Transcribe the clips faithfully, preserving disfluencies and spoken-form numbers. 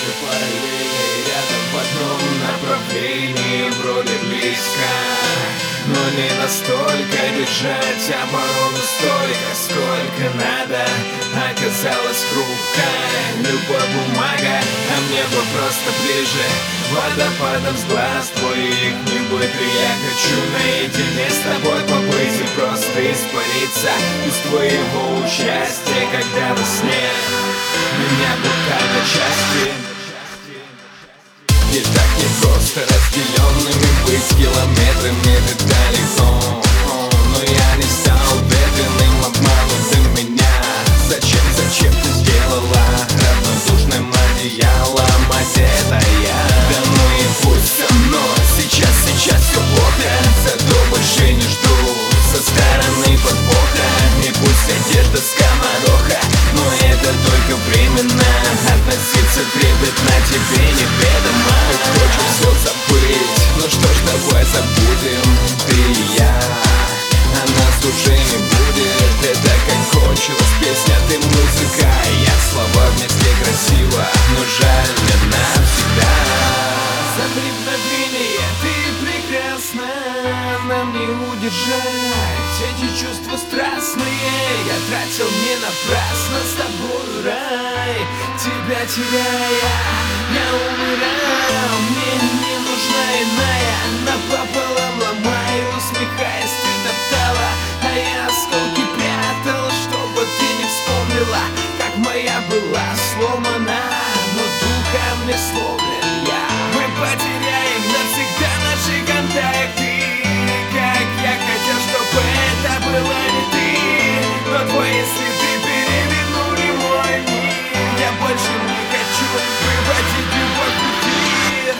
наши параллели рядом в одном направлении, вроде близко, но не настолько. Держать оборону столько, сколько надо. Оказалась хрупкая любая бумага, а мне бы просто ближе водопадом с глаз твоих не быть. Я хочу наедине с тобой побыть и просто испариться без твоего участия, когда во сне меня будто на части. И так не просто разделенными быть километрами ты далеко, но я не стал бедренным, обманутым меня. Зачем, зачем ты сделала равнодушным одеялом одетая? Да ну и пусть со мной сейчас, сейчас все плохо, зато больше не жду со стороны подвоха. И пусть одежда скомороха, но это только временно. Относиться трепетно тебе неведомо. Хочу все забыть, ну что ж, давай забудем. Ты и я, а нас уже не будет. Это как кончилась песня, ты музыка, я слова вместе красиво, но жаль мне навсегда. За мгновение ты прекрасна, нам не удержать эти чувства страстные. Я тратил не напрасно с тобой рай, тебя теряя, я умираю. Мне не нужна иная, напополам ломая, усмехаясь, ты топтала, а я осколки прятал, чтобы ты не вспомнила, как моя была сломана, но духом не сломлен я. Мы потеряем навсегда наши контакты, как я хотел, чтобы это было не ты, но твои следы перевернули мой мир. Я больше не хочу выводить любовь в эфир.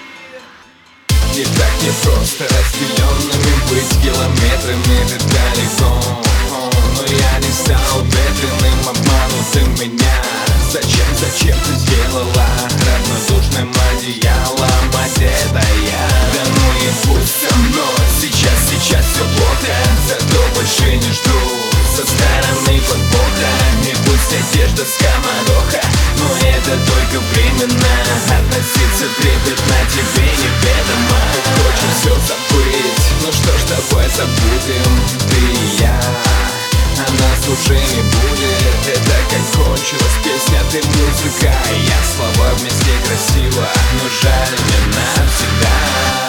И так не просто разделенными быть километрами ты далеко, но я не стал бедренным, обманутым меня. Зачем, зачем ты сделала равнодушным одеялом одетая? Да ну и пусть со мной сейчас, сейчас все плохо, зато больше не жду со стороны подвоха. И пусть одежда скомороха, но это только временно. Относиться трепетно тебе неведомо. Хочу все забыть, ну что ж, давай забудем. Ты и я, а нас уже не будет. Это как кончилась песня, ты музыка, я слова вместе красиво, но жаль мне навсегда.